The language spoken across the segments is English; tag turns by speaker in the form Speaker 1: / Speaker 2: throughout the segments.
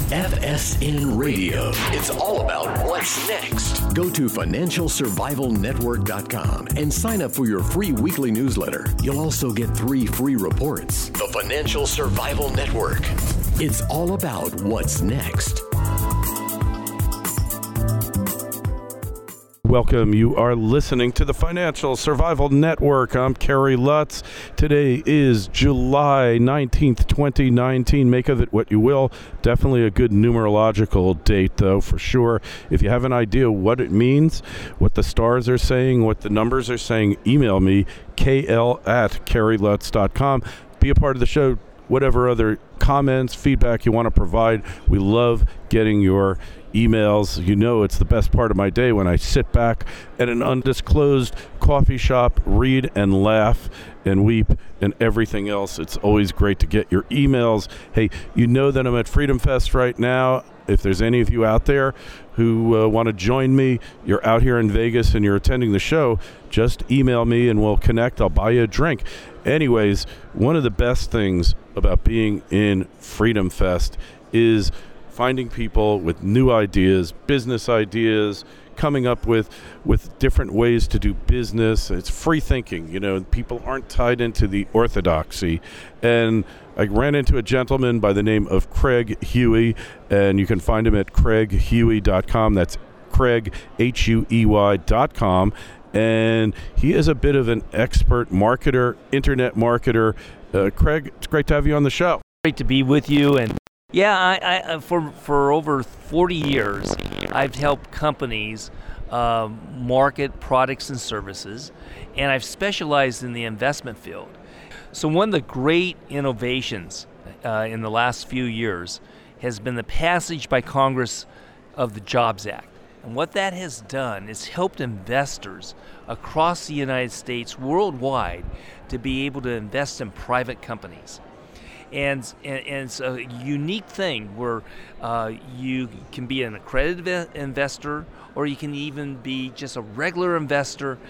Speaker 1: FSN Radio. It's all about what's next. Go to financialsurvivalnetwork.com and sign up for your free weekly newsletter. You'll also get 3 free reports. The Financial Survival Network. It's all about what's next.
Speaker 2: Welcome. You are listening to the Financial Survival Network. I'm Kerry Lutz. Today is July 19th, 2019. Make of it what you will. Definitely a good numerological date, though, for sure. If you have an idea what it means, what the stars are saying, what the numbers are saying, email me, kl@kerrylutz.com. Be a part of the show. Whatever other comments, feedback you want to provide, we love getting your emails. You know it's the best part of my day when I sit back at an undisclosed coffee shop, read and laugh and weep and everything else. It's always great to get your emails. Hey, you know that I'm at Freedom Fest right now. If there's any of you out there who want to join me, you're out here in Vegas and you're attending the show, just email me and we'll connect. I'll buy you a drink. Anyways, one of the best things about being in Freedom Fest is finding people with new ideas, business ideas, coming up with different ways to do business. It's free thinking, you know, people aren't tied into the orthodoxy. And I ran into a gentleman by the name of Craig Huey, and you can find him at craighuey.com. That's Craig, HUEY.com. And he is a bit of an expert marketer, internet marketer. Craig, it's great to have you on the show.
Speaker 3: Great to be with you. And yeah, I for over 40 years, I've helped companies market products and services, and I've specialized in the investment field. So one of the great innovations in the last few years has been the passage by Congress of the Jobs Act. And what that has done is helped investors across the United States, worldwide, to be able to invest in private companies. And it's a unique thing where you can be an accredited investor, or you can even be just a regular investor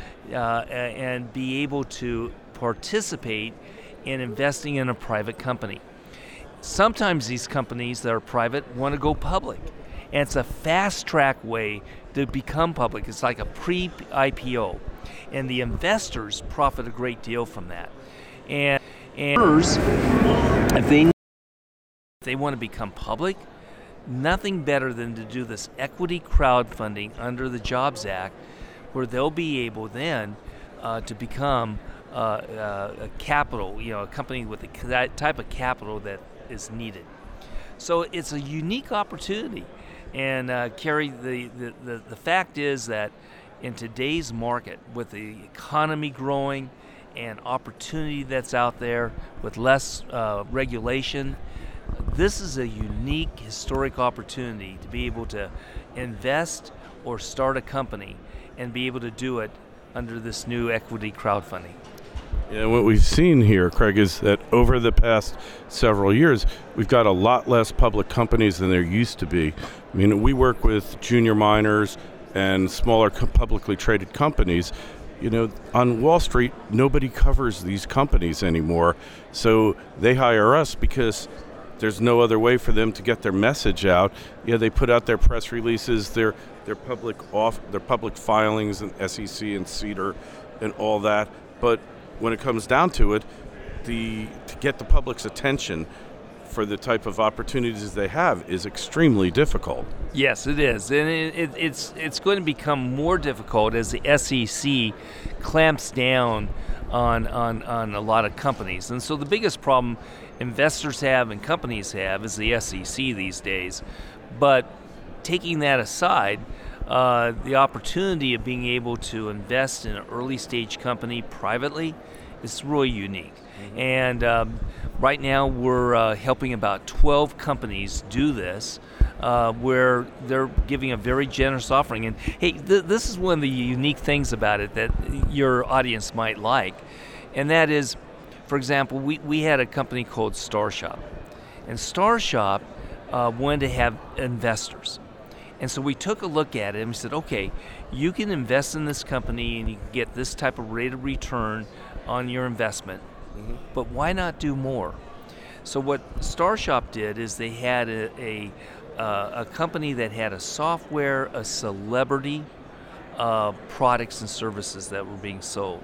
Speaker 3: and be able to participate in investing in a private company. Sometimes these companies that are private want to go public, and it's a fast-track way to become public. It's like a pre-IPO, and the investors profit a great deal from that. And if they want to become public, nothing better than to do this equity crowdfunding under the Jobs Act, where they'll be able then to become a capital, a company with that type of capital that is needed. So it's a unique opportunity. And Kerry, the fact is that in today's market, with the economy growing and opportunity that's out there with less regulation, this is a unique historic opportunity to be able to invest or start a company and be able to do it under this new equity crowdfunding.
Speaker 2: Yeah, what we've seen here, Craig, is that over the past several years, we've got a lot less public companies than there used to be. I mean, we work with junior miners and smaller publicly traded companies. You know, on Wall Street, nobody covers these companies anymore. So they hire us because there's no other way for them to get their message out. Yeah, they put out their press releases, their public filings and SEC and CEDAR and all that. But when it comes down to it, to get the public's attention for the type of opportunities they have is extremely difficult.
Speaker 3: Yes, it is, and it's going to become more difficult as the SEC clamps down on a lot of companies. And so the biggest problem investors have and companies have is the SEC these days. But taking that aside, the opportunity of being able to invest in an early stage company privately is really unique. Mm-hmm. And right now we're helping about 12 companies do this, where they're giving a very generous offering. And hey, this is one of the unique things about it that your audience might like, and that is, for example, we had a company called StarShop, and StarShop wanted to have investors. And so we took a look at it and we said, okay, you can invest in this company and you can get this type of rate of return on your investment, but why not do more? So what StarShop did is they had a company that had a software, a celebrity, products and services that were being sold.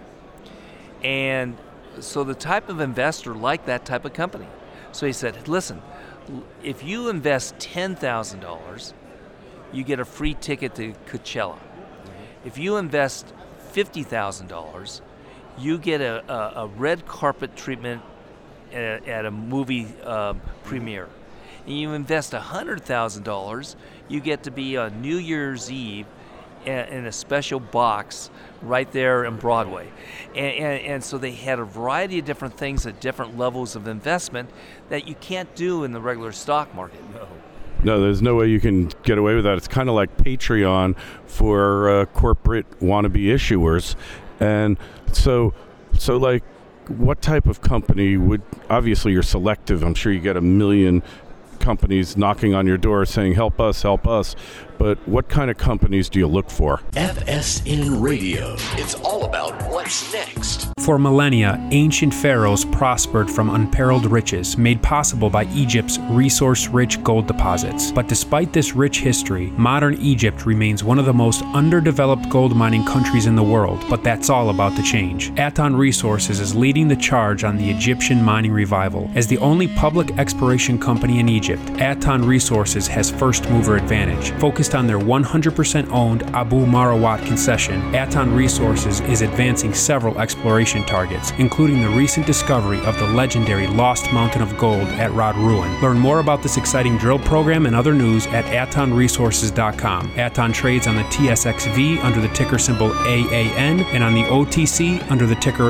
Speaker 3: And so the type of investor liked that type of company. So he said, listen, if you invest $10,000, you get a free ticket to Coachella. If you invest $50,000, you get a red carpet treatment at a movie premiere. And you invest $100,000, you get to be on New Year's Eve in a special box right there in Broadway. And so they had a variety of different things at different levels of investment that you can't do in the regular stock market.
Speaker 2: No, there's no way you can get away with that. It's kind of like Patreon for corporate wannabe issuers. And so like, what type of company would, obviously you're selective. I'm sure you get 1 million companies knocking on your door saying, help us. But what kind of companies do you look for?
Speaker 1: FSN Radio. It's all about what's next.
Speaker 4: For millennia, ancient pharaohs prospered from unparalleled riches made possible by Egypt's resource-rich gold deposits. But despite this rich history, modern Egypt remains one of the most underdeveloped gold mining countries in the world. But that's all about to change. Aton Resources is leading the charge on the Egyptian mining revival. As the only public exploration company in Egypt, Aton Resources has first-mover advantage. Focused on their 100% owned Abu Marawat concession, Aton Resources is advancing several exploration targets, including the recent discovery of the legendary Lost Mountain of Gold at Rod Ruin. Learn more about this exciting drill program and other news at atonresources.com. Aton trades on the TSXV under the ticker symbol AAN and on the OTC under the ticker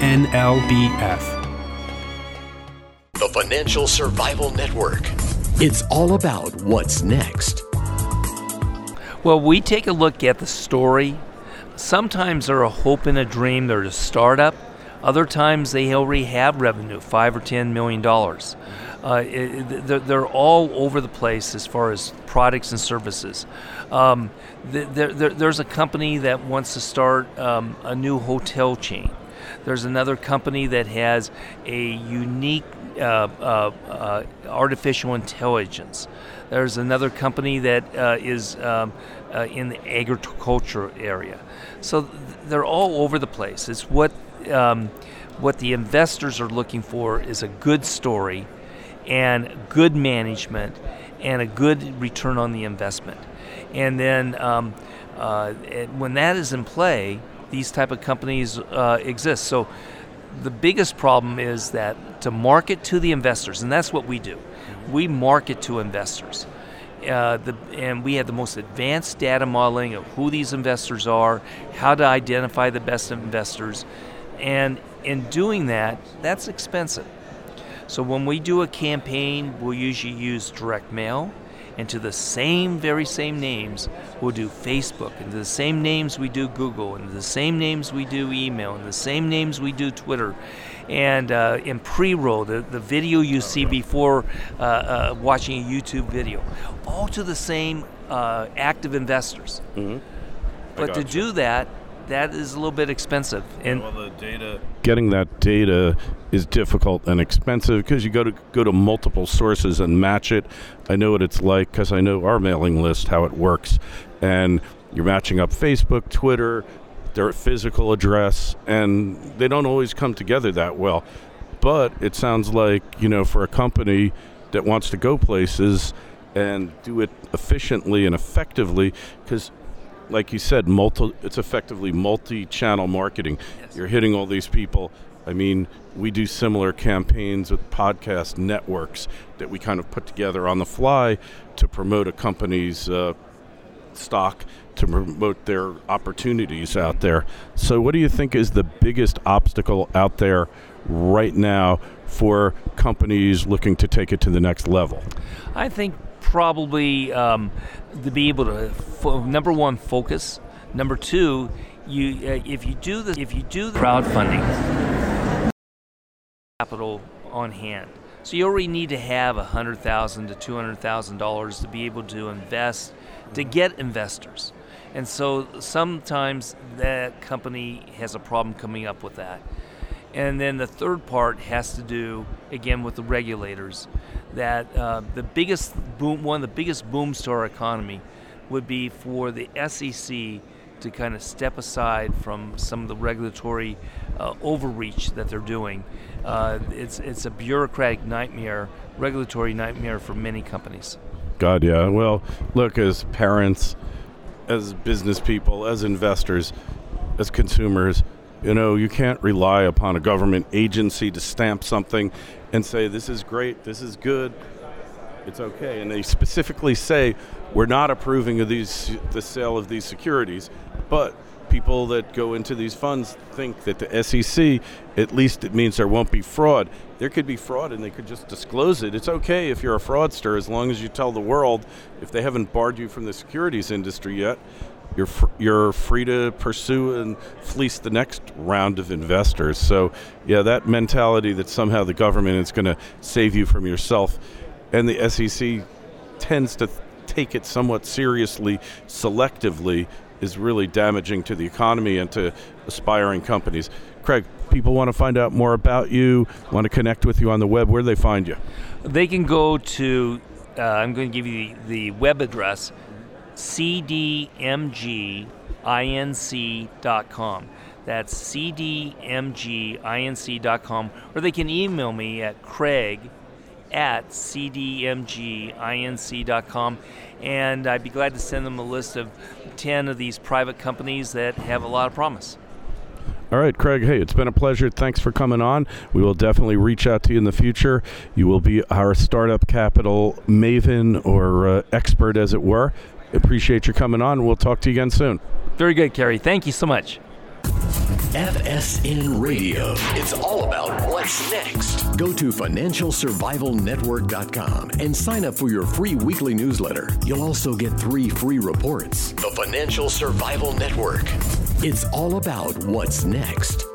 Speaker 4: ANLBF.
Speaker 1: The Financial Survival Network. It's all about what's next.
Speaker 3: Well, we take a look at the story. Sometimes they're a hope and a dream. They're a startup. Other times they already have revenue, $5 or $10 million. They're all over the place as far as products and services. There's a company that wants to start a new hotel chain. There's another company that has a unique artificial intelligence. There's another company that is in the agriculture area. So they're all over the place. It's what the investors are looking for is a good story and good management and a good return on the investment. And then when that is in play, these type of companies exist. So the biggest problem is that to market to the investors, and that's what we do. We market to investors. And we have the most advanced data modeling of who these investors are, how to identify the best investors. And in doing that, that's expensive. So when we do a campaign, we'll usually use direct mail. And to the very same names, we'll do Facebook. And to the same names, we do Google. And to the same names, we do email. And the same names, we do Twitter. And in pre-roll, the video you see before watching a YouTube video, all to the same active investors. Mm-hmm. But to do that is a little bit expensive. And
Speaker 2: getting that data is difficult and expensive because you go to multiple sources and match it. I know what it's like because I know our mailing list, how it works. And you're matching up Facebook, Twitter, their physical address, and they don't always come together that well. But it sounds like, for a company that wants to go places and do it efficiently and effectively, because like you said, it's effectively multi-channel marketing. Yes. You're hitting all these people. I mean, we do similar campaigns with podcast networks that we kind of put together on the fly to promote a company's stock, to promote their opportunities out there. So what do you think is the biggest obstacle out there right now for companies looking to take it to the next level?
Speaker 3: I think probably to be able to number one, focus. Number two, if you do the crowdfunding, capital on hand. So you already need to have $100,000 to $200,000 to be able to invest, to get investors. And so sometimes that company has a problem coming up with that. And then the third part has to do, again, with the regulators. That one of the biggest booms to our economy would be for the SEC to kind of step aside from some of the regulatory overreach that they're doing. It's a bureaucratic nightmare, regulatory nightmare for many companies.
Speaker 2: God, yeah. Well, look, as parents, as business people, as investors, as consumers, you can't rely upon a government agency to stamp something and say, this is great, this is good, it's okay. And they specifically say, we're not approving of the sale of these securities. But people that go into these funds think that the SEC, at least it means there won't be fraud. There could be fraud and they could just disclose it. It's okay if you're a fraudster as long as you tell the world, if they haven't barred you from the securities industry yet, you're free to pursue and fleece the next round of investors. So, yeah, that mentality that somehow the government is going to save you from yourself, and the SEC tends to take it somewhat seriously, selectively, is really damaging to the economy and to aspiring companies. Craig, people want to find out more about you, want to connect with you on the web. Where do they find you?
Speaker 3: They can go to, I'm going to give you the web address, cdmginc.com. That's cdmginc.com. Or they can email me at craig@cdmginc.com, and I'd be glad to send them a list of 10 of these private companies that have a lot of promise.
Speaker 2: All right, Craig, hey, it's been a pleasure. Thanks for coming on. We will definitely reach out to you in the future. You will be our startup capital maven or expert, as it were. Appreciate you coming on. We'll talk to you again soon.
Speaker 3: Very good, Kerry. Thank you so much.
Speaker 1: FSN Radio. It's all about what's next. Go to FinancialSurvivalNetwork.com and sign up for your free weekly newsletter. You'll also get 3 free reports. The Financial Survival Network. It's all about what's next.